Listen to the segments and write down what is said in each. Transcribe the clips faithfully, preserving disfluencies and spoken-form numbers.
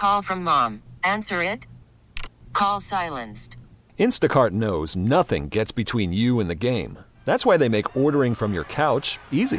Call from mom. Answer it. Call silenced. Instacart knows nothing gets between you and the game. That's why they make ordering from your couch easy.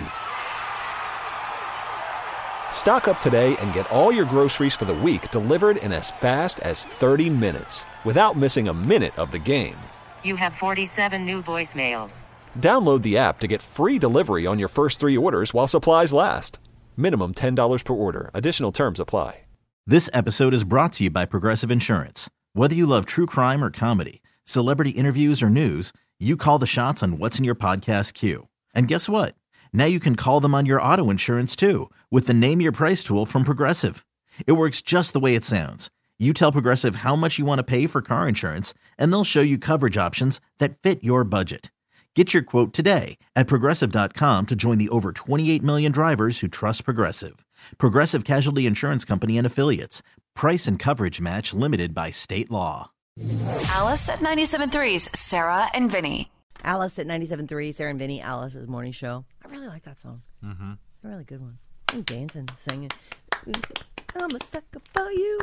Stock up today and get all your groceries for the week delivered in as fast as thirty minutes without missing a minute of the game. You have forty-seven new voicemails. Download the app to get free delivery on your first three orders while supplies last. Minimum ten dollars per order. Additional terms apply. This episode is brought to you by Progressive Insurance. Whether you love true crime or comedy, celebrity interviews or news, you call the shots on what's in your podcast queue. And guess what? Now you can call them on your auto insurance too with the Name Your Price tool from Progressive. It works just the way it sounds. You tell Progressive how much you want to pay for car insurance, and they'll show you coverage options that fit your budget. Get your quote today at Progressive dot com to join the over twenty-eight million drivers who trust Progressive. Progressive Casualty Insurance Company and Affiliates. Price and coverage match limited by state law. Alice at ninety-seven point three's Sarah and Vinny. Alice at ninety-seven point three, Sarah and Vinny, Alice's morning show. I really like that song. Mm-hmm. A really good one. And dancing, singing. I'm a sucker for you.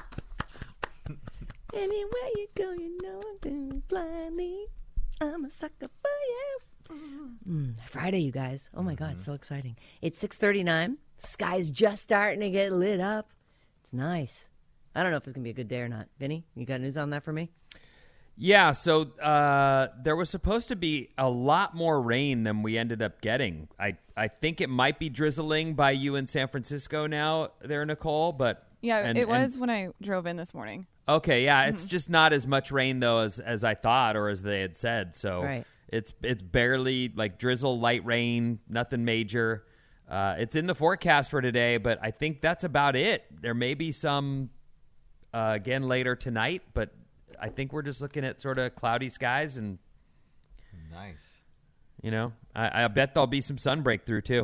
Anywhere you go, you know I'm doing blindly. I'm a sucker for you. Mm, Friday, you guys. Oh, my mm-hmm. God, so exciting. It's six thirty-nine. Sky's just starting to get lit up. It's nice. I don't know if it's going to be a good day or not. Vinny, you got news on that for me? Yeah, so uh, there was supposed to be a lot more rain than we ended up getting. I, I think it might be drizzling by you in San Francisco now there, Nicole. But Yeah, and, it was and, when I drove in this morning. Okay, yeah, Mm-hmm. it's just not as much rain, though, as, as I thought or as they had said. So right. it's it's barely like drizzle, light rain, nothing major. Uh, it's in the forecast for today, but I think that's about it. There may be some, uh, again, later tonight, but I think we're just looking at sort of cloudy skies. And nice. You know, I, I bet there'll be some sun breakthrough, too.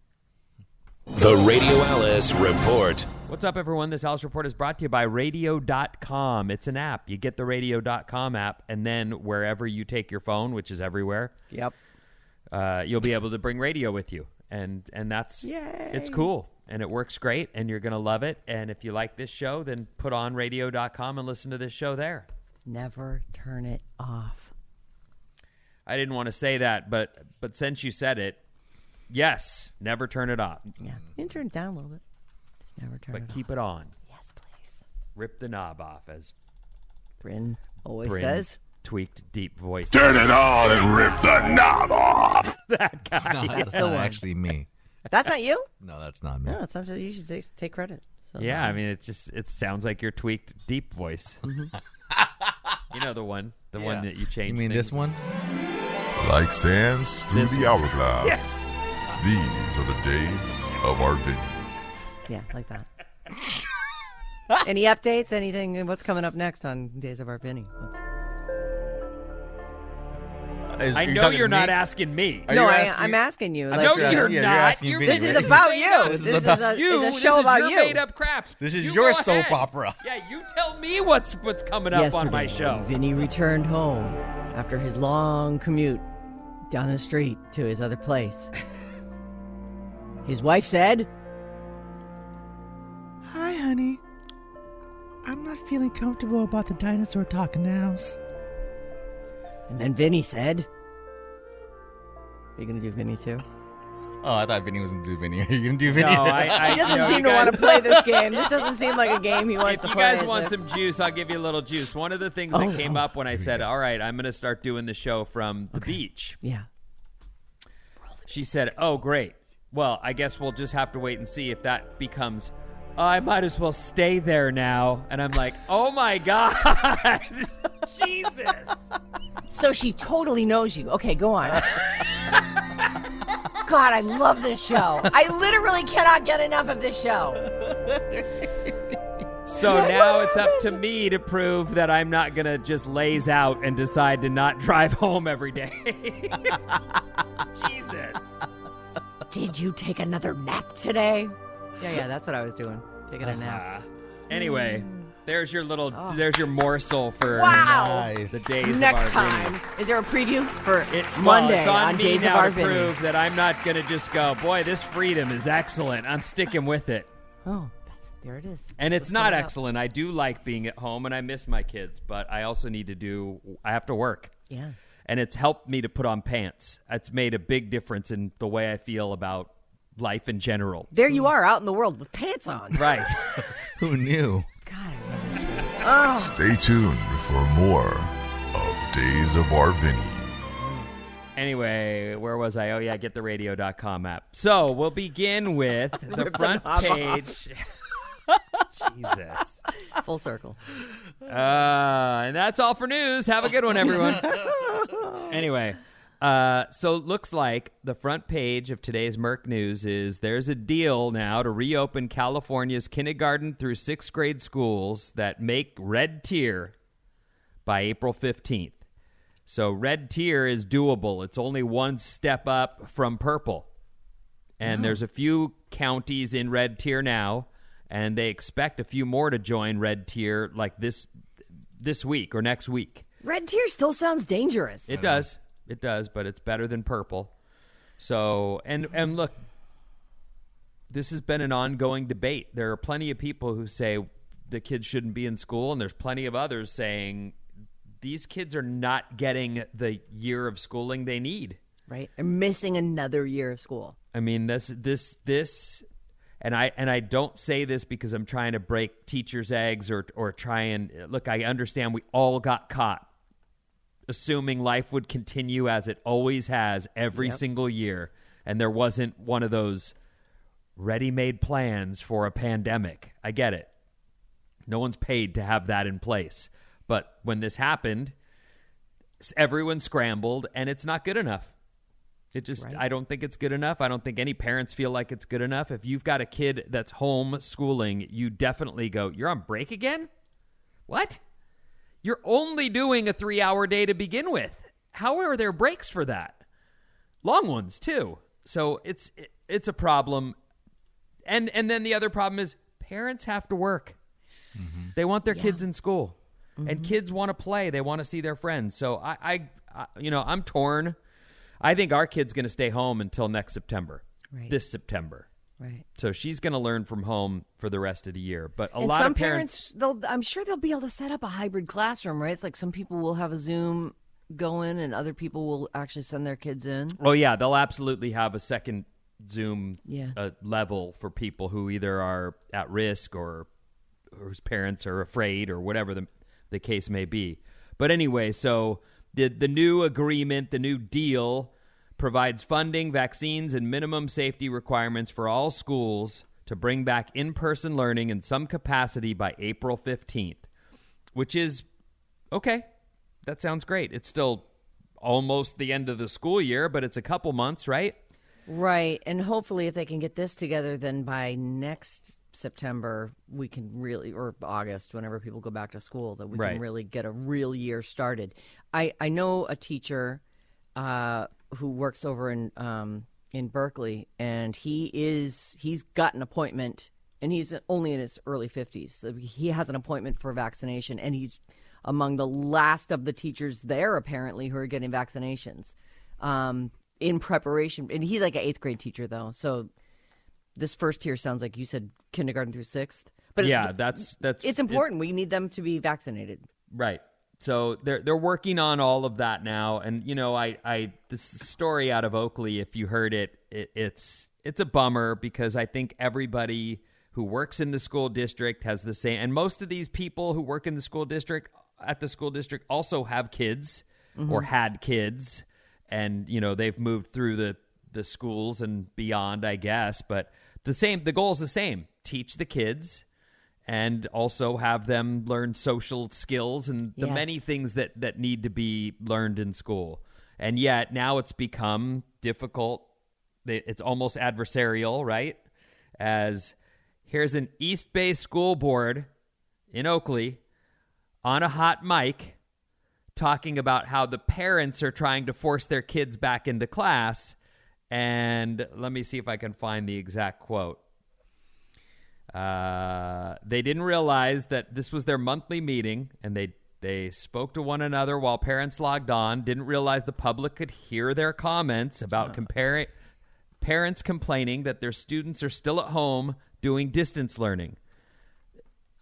The Radio Alice Report. What's up, everyone? This Alice Report is brought to you by radio dot com. It's an app. You get the radio dot com app, and then wherever you take your phone, which is everywhere, Yep. uh, you'll be able to bring radio with you. And and that's Yay. It's cool, and it works great, and you're going to love it. And if you like this show, then put on radio dot com and listen to this show there. Never turn it off. I didn't want to say that, but but since you said it, yes, never turn it off. Yeah, you can turn it down a little bit. Just never turn but it off. But keep it on. Yes, please. Rip the knob off, as Bryn always Bryn says. Tweaked deep voice. Turn it on and rip the knob off. That guy. It's not, that's the not one. actually me. That's not you? No, that's not me. No, it's not. You should take, take credit. So, Yeah, I mean, it just it sounds like your tweaked deep voice. You know the one, the Yeah. one that you changed. You mean things. this one? Like sands through This the one. hourglass. Yes. These are the days of our vineyard. Yeah, like that. Any updates? Anything? What's coming up next on Days of Our Vinny? What's... Is, I are you know talking you're to me? not asking me. Are no, you I, asking- I'm asking you. I Like, thought No, you were you're asking- yeah, not. You're asking You're- Vinny, this is right? about you. This This is is, about a, You. it's a This show is about your you. made up crap. This is You your go soap ahead. opera. Yeah, you tell me what's what's coming up Yesterday, on my show. Vinny returned home after his long commute down the street to his other place. His wife said, "Hi, honey. I'm not feeling comfortable about the dinosaur talk in the house." and then Vinny said, "Are you going to do Vinny too?" Oh, I thought Vinny was going to do Vinny. Are you going to do Vinny? No, I, I, He doesn't you know, seem you to guys- want to play this game. This doesn't seem like a game he wants If to you play. guys is want it? some juice, I'll give you a little juice. One of the things Oh, that came oh. up when I said, all right, I'm going to start doing the show from the beach. Yeah. She said, oh, great. Well, I guess we'll just have to wait and see if that becomes, oh, I might as well stay there now. And I'm like, oh, my God. Jesus. So she totally knows you. Okay, go on. God, I love this show. I literally cannot get enough of this show. So now it's up to me to prove that I'm not going to just laze out and decide to not drive home every day. Jesus. Did you take another nap today? Yeah, yeah, that's what I was doing. Taking a nap. Uh, anyway, there's your little, there's your morsel for Wow. Nice. the days Next of our time. Vinny. Is there a preview for It, Monday well, it's on, on me Days now of Our to Vinny? prove that I'm not going to just go, boy, this freedom is excellent. I'm sticking with it. Oh, There it is. And it's Let's not put it out. excellent. I do like being at home, and I miss my kids, but I also need to do, I have to work. Yeah. And it's helped me to put on pants. It's made a big difference in the way I feel about life in general. There you are out in the world with pants on. Right. Who knew? God, I love you. Oh. Stay tuned for more of Days of Our Vinny. Anyway, where was I? Oh, yeah, get the radio dot com app. So we'll begin with the front page. Jesus. Full circle. Uh, and that's all for news. Have a good one, everyone. Anyway, uh, so it looks like the front page of today's Merc News is there's a deal now to reopen California's kindergarten through sixth grade schools that make red tier by April fifteenth. So red tier is doable. It's only one step up from purple. And Oh. there's a few counties in red tier now, and they expect a few more to join red tier like this this week or next week. Red tier still sounds dangerous. It does. It does, but it's better than purple. So, and and look, this has been an ongoing debate. There are plenty of people who say the kids shouldn't be in school, and there's plenty of others saying these kids are not getting the year of schooling they need. Right. They're missing another year of school. I mean, this this this and I and I don't say this because I'm trying to break teachers' eggs or or try and look, I understand we all got caught assuming life would continue as it always has every Yep. single year, and there wasn't one of those ready-made plans for a pandemic. I get it. No one's paid to have that in place. But when this happened, everyone scrambled, and it's not good enough. It just, Right. I don't think it's good enough. I don't think any parents feel like it's good enough. If you've got a kid that's home schooling, you definitely go, you're on break again? What? You're only doing a three-hour day to begin with. How are there breaks for that? Long ones, too. So it's it, it's a problem. And and then the other problem is parents have to work. Mm-hmm. They want their Yeah. kids in school. Mm-hmm. And kids want to play. They want to see their friends. So, I, I, I you know, I'm torn. I think our kid's going to stay home until next September, Right. this September. Right. So she's going to learn from home for the rest of the year. But a and lot some of parents, parents, they'll, I'm sure they'll be able to set up a hybrid classroom, right? It's like some people will have a Zoom going and other people will actually send their kids in. oh yeah, they'll absolutely have a second Zoom Yeah. uh, level for people who either are at risk or whose parents are afraid or whatever the the case may be. But anyway, so the the new agreement, the new deal provides funding, vaccines, and minimum safety requirements for all schools to bring back in-person learning in some capacity by April fifteenth, which is okay. That sounds great. It's still almost the end of the school year, but it's a couple months, right? Right. And hopefully if they can get this together, then by next September, we can really, or August, whenever people go back to school, that we Right. can really get a real year started. I, I know a teacher uh, who works over in um, in Berkeley, and he is he's got an appointment, and he's only in his early fifties. So he has an appointment for vaccination, and he's among the last of the teachers there, apparently, who are getting vaccinations um, in preparation. And he's like an eighth grade teacher, though, so this first tier sounds like you said kindergarten through sixth. But yeah, it's, that's that's it's important. We need them to be vaccinated. Right. So they're they're working on all of that now, and you know, I, I this story out of Oakley, if you heard it, it, it's it's a bummer because I think everybody who works in the school district has the same, and most of these people who work in the school district at the school district also have kids Mm-hmm. or had kids, and you know they've moved through the the schools and beyond, I guess. But the same, the goal is the same: teach the kids. And also have them learn social skills and the Yes. many things that, that need to be learned in school. And yet now it's become difficult. It's almost adversarial, right? As here's an East Bay school board in Oakley on a hot mic talking about how the parents are trying to force their kids back into class. And let me see if I can find the exact quote. Uh, they didn't realize that this was their monthly meeting, and they they spoke to one another while parents logged on. Didn't realize the public could hear their comments about comparing parents complaining that their students are still at home doing distance learning.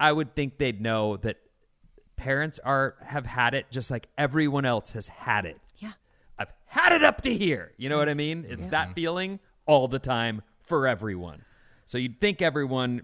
I would think they'd know that parents are have had it just like everyone else has had it. Yeah. I've had it up to here. You know what I mean? It's Yeah. that feeling all the time for everyone. So you'd think everyone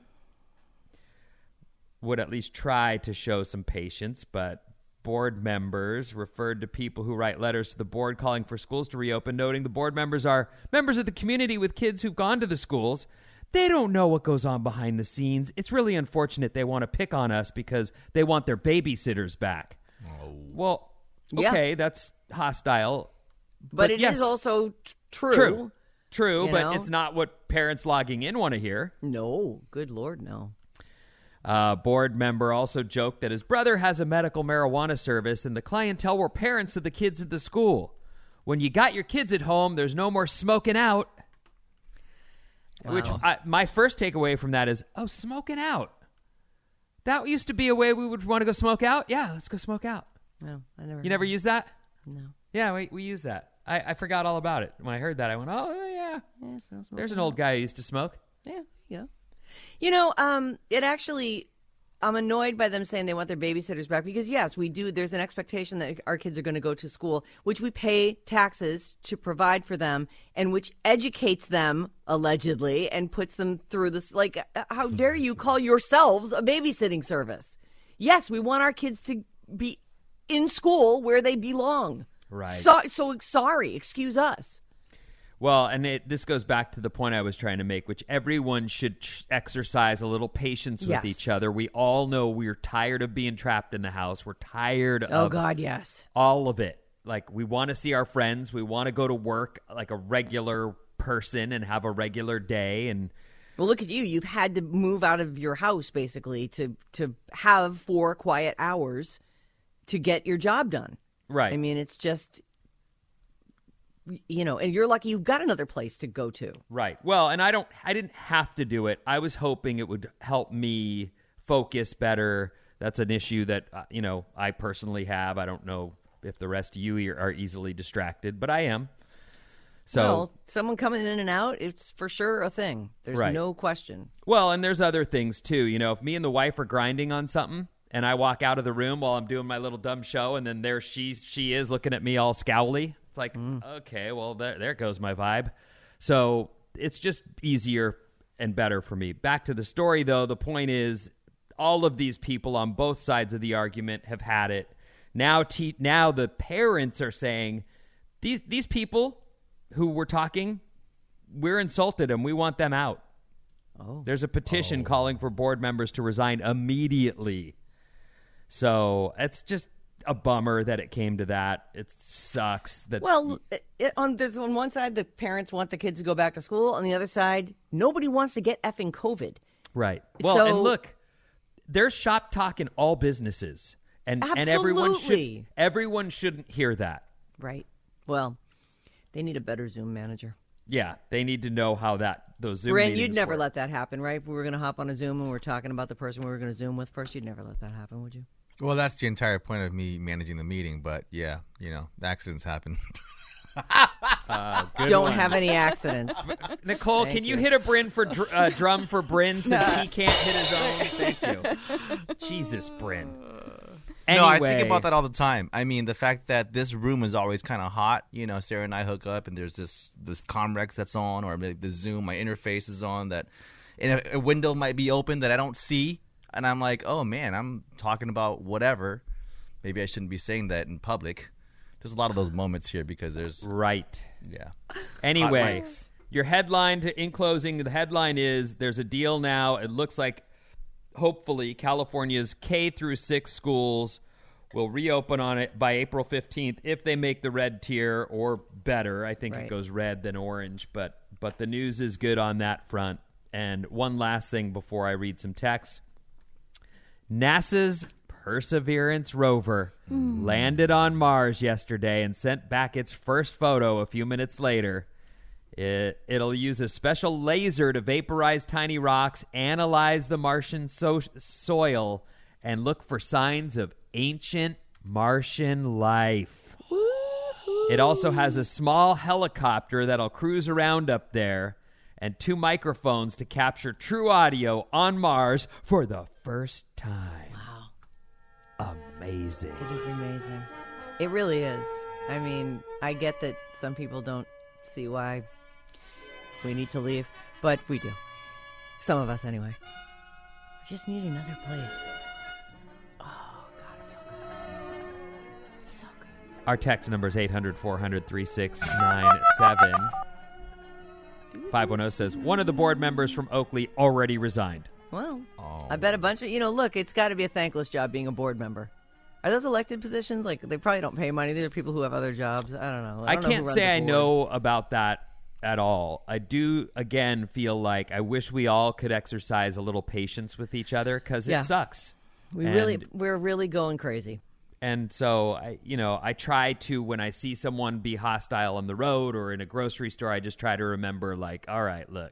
would at least try to show some patience, but board members referred to people who write letters to the board calling for schools to reopen, noting the board members are members of the community with kids who've gone to the schools. They don't know what goes on behind the scenes. It's really unfortunate they want to pick on us because they want their babysitters back. Oh. Well, okay, Yeah. that's hostile. But, But it is yes. also t- true. True. True, You but know? it's not what parents logging in want to hear. No, good Lord, no. Uh, board member also joked that his brother has a medical marijuana service and the clientele were parents of the kids at the school. When you got your kids at home, there's no more smoking out. Wow. Which I, my first takeaway from that is, oh, smoking out. That used to be a way we would want to go smoke out. Yeah, let's go smoke out. No, I never. You never used that? No. Yeah, we we use that. I, I forgot all about it. When I heard that, I went, oh, yeah. Yeah, so There's an old guy who used to smoke. Yeah, yeah. You know, um, it actually, I'm annoyed by them saying they want their babysitters back because, yes, we do. There's an expectation that our kids are going to go to school, which we pay taxes to provide for them and which educates them, allegedly, and puts them through this. Like, how dare you call yourselves a babysitting service? Yes, we want our kids to be in school where they belong. Right. So, so sorry, excuse us. Well, and it, this goes back to the point I was trying to make, which everyone should ch- exercise a little patience with Yes. each other. We all know we're tired of being trapped in the house. We're tired Oh, of God, yes. all of it. Like, we want to see our friends. We want to go to work like a regular person and have a regular day. And Well, look at you. You've had to move out of your house, basically, to, to have four quiet hours to get your job done. right. I mean, it's just, you know, and you're lucky you've got another place to go to. Right. Well, and I don't I didn't have to do it. I was hoping it would help me focus better. That's an issue that, uh, you know, I personally have. I don't know if the rest of you are easily distracted, but I am. So, well, someone coming in and out, it's for sure a thing. There's Right. no question. well, and there's other things too. You know, if me and the wife are grinding on something and I walk out of the room while I'm doing my little dumb show and then there she, she is looking at me all scowly, it's like, okay, well, there, there goes my vibe. So it's just easier and better for me. Back to the story, though, the point is all of these people on both sides of the argument have had it. Now, te- now the parents are saying, these these people who were talking, we're insulted and we want them out. Oh. There's a petition calling for board members to resign immediately. So it's just a bummer that it came to that. It sucks that. Well, it, it, on there's on one side the parents want the kids to go back to school. On the other side, nobody wants to get effing COVID. Right. Well, So- and look, there's shop talk in all businesses, and and everyone should Absolutely. everyone shouldn't hear that. Right. Well, they need a better Zoom manager. Yeah, they need to know how that those Zoom Brent, meetings you'd never work. let that happen, right? If we were going to hop on a Zoom and we're talking about the person we were going to Zoom with first, you'd never let that happen, would you? Well, that's the entire point of me managing the meeting. But yeah, you know, accidents happen. Uh, good Don't one. have any accidents. Nicole, Thank can you, you. hit a Bryn for dr- uh, drum for Bryn since he can't hit his own? Thank you. Jesus, Bryn. Anyway, No, I think about that all the time. I mean, the fact that this room is always kind of hot. You know, Sarah and I hook up, and there's this this Comrex that's on, or maybe the Zoom, my interface is on. That, and a, a window might be open that I don't see, and I'm like, oh man, I'm talking about whatever. Maybe I shouldn't be saying that in public. There's a lot of those moments here because there's Right. yeah. Anyway, mics. your headline to, in closing, the headline is there's a deal now. It looks like hopefully California's K through six schools will reopen on it by April fifteenth if they make the red tier or better. I think Right. it goes red then orange, but but the news is good on that front. And one last thing before I read some text. NASA's Perseverance rover landed on Mars yesterday and sent back its first photo a few minutes later. It, it'll use a special laser to vaporize tiny rocks, analyze the Martian so- soil, and look for signs of ancient Martian life. It also has a small helicopter that'll cruise around up there, and two microphones to capture true audio on Mars for the first time. Wow. Amazing. It is amazing. It really is. I mean, I get that some people don't see why we need to leave, but we do. Some of us, anyway. We just need another place. Oh, God, it's so good. It's so good. Our text number is eight hundred, four hundred, thirty-six ninety-seven. five one zero says, one of the board members from Oakley already resigned. Well, Oh. I bet a bunch of, you know, look, it's got to be a thankless job being a board member. Are those elected positions? Like, they probably don't pay money. These are people who have other jobs. I don't know. I, I, don't know who can't runs say the I board. know about that at all. I do, again, feel like I wish we all could exercise a little patience with each other because Yeah. it sucks. We And- really, we're really going crazy. And so, I, you know, I try to, when I see someone be hostile on the road or in a grocery store, I just try to remember, like, all right, look,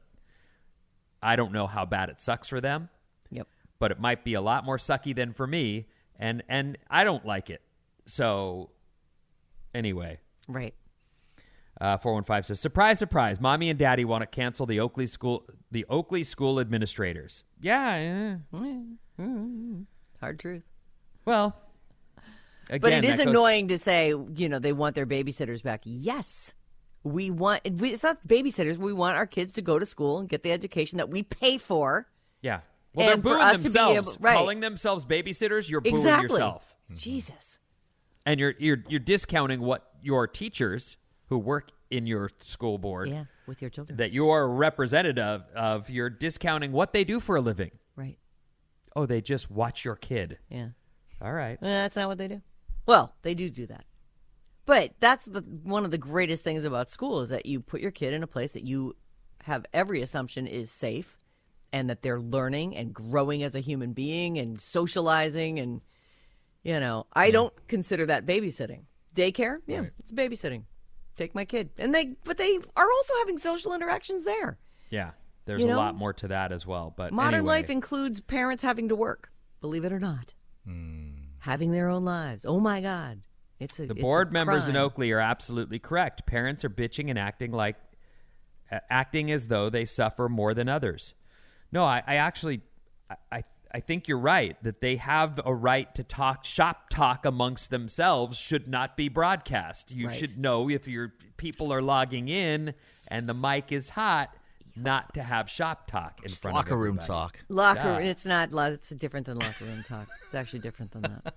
I don't know how bad it sucks for them. Yep. But it might be a lot more sucky than for me, and and I don't like it. So, anyway. Right. Uh, four one five says, surprise, surprise, Mommy and Daddy want to cancel the Oakley school, the Oakley school administrators. Yeah. yeah. Hard truth. Well, again, But it is that goes- annoying to say, you know, they want their babysitters back. Yes. We want, it's not babysitters. We want our kids to go to school and get the education that we pay for. Yeah. Well, And they're for booing us to be themselves. able- right. Calling themselves babysitters, you're booing Exactly. yourself. Jesus. And you're, you're, you're discounting what your teachers who work in your school board, Yeah, with your children. that you're representative of, you're discounting what they do for a living. Right. Oh, they just watch your kid. Yeah. All right. Eh, that's not what they do. Well, they do do that. But that's the one of the greatest things about school is that you put your kid in a place that you have every assumption is safe and that they're learning and growing as a human being and socializing. And, you know, I don't consider that babysitting. Daycare? Yeah, Right. it's babysitting. Take my kid. And they, but they are also having social interactions there. Yeah. There's You a know, lot more to that as well. But Modern anyway. life includes parents having to work, believe it or not. Having their own lives. Oh, my God. It's a The it's board a members in crime. Oakley are absolutely correct. Parents are bitching and acting like, uh, acting as though they suffer more than others. No, I, I actually, I, I, I think you're right that they have a right to talk. Shop talk amongst themselves should not be broadcast. You Right. should know if your people are logging in and the mic is hot, not to have shop talk in Just front locker of room everybody. talk. Locker Yeah. It's not, lo- it's different than locker room talk. It's actually different than that.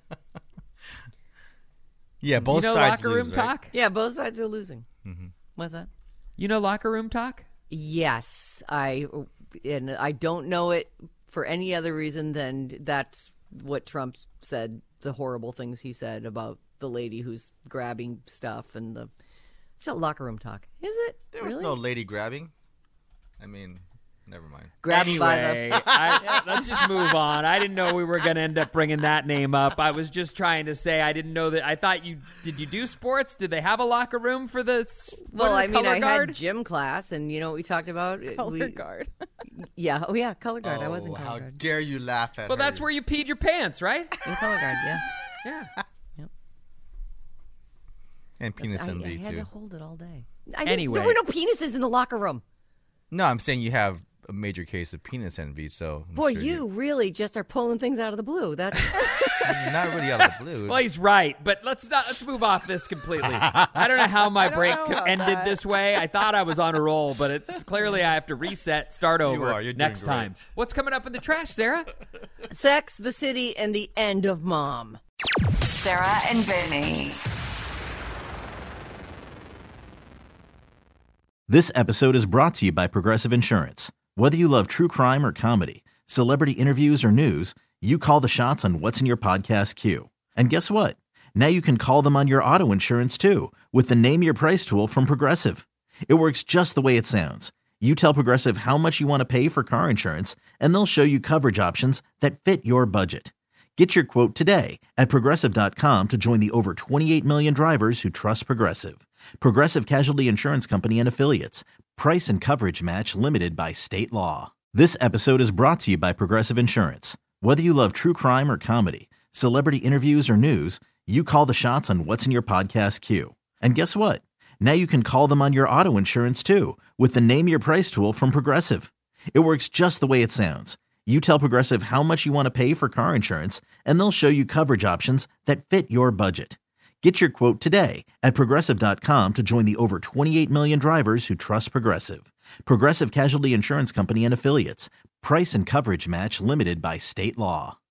Yeah, both You know sides locker lose, room right? talk? Yeah, both sides are losing. What's that? You know locker room talk? Yes, I and I don't know it for any other reason than that's what Trump said, the horrible things he said about the lady who's grabbing stuff and the it's a locker room talk. Is it? There was really? no lady grabbing. I mean, never mind. Grabbing by the Anyway, I, let's just move on. I didn't know we were going to end up bringing that name up. I was just trying to say I didn't know that. I thought you did. You do sports? Did they have a locker room for the? Well, what, I mean, color I guard? had gym class, and you know what we talked about? Color we, guard. Yeah. Oh, yeah. Color guard. I was in Oh, color how guard. dare you laugh at Well, her. that's where you peed your pants, right? In color guard. Yeah. Yeah. And penis I, envy, I had too. to hold it all day. I didn't- Anyway. there were no penises in the locker room. No, I'm saying you have a major case of penis envy, so... I'm Boy, sure you really just are pulling things out of the blue. That's Not really out of the blue. Well, he's right, but let's not let's move off this completely. I don't know how my I don't break know about ended that. this way. I thought I was on a roll, but it's clearly I have to reset, start over are. You're doing next great. time. What's coming up in the trash, Sarah? Sex, the City, and the End of Mom. Sarah and Vinny. This episode is brought to you by Progressive Insurance. Whether you love true crime or comedy, celebrity interviews or news, you call the shots on what's in your podcast queue. And guess what? Now you can call them on your auto insurance too with the Name Your Price tool from Progressive. It works just the way it sounds. You tell Progressive how much you want to pay for car insurance, and they'll show you coverage options that fit your budget. Get your quote today at Progressive dot com to join the over twenty-eight million drivers who trust Progressive. Progressive Casualty Insurance Company and Affiliates. Price and coverage match limited by state law. This episode is brought to you by Progressive Insurance. Whether you love true crime or comedy, celebrity interviews or news, you call the shots on what's in your podcast queue. And guess what? Now you can call them on your auto insurance too with the Name Your Price tool from Progressive. It works just the way it sounds. You tell Progressive how much you want to pay for car insurance, and they'll show you coverage options that fit your budget. Get your quote today at Progressive dot com to join the over twenty-eight million drivers who trust Progressive. Progressive Casualty Insurance Company and Affiliates. Price and coverage match limited by state law.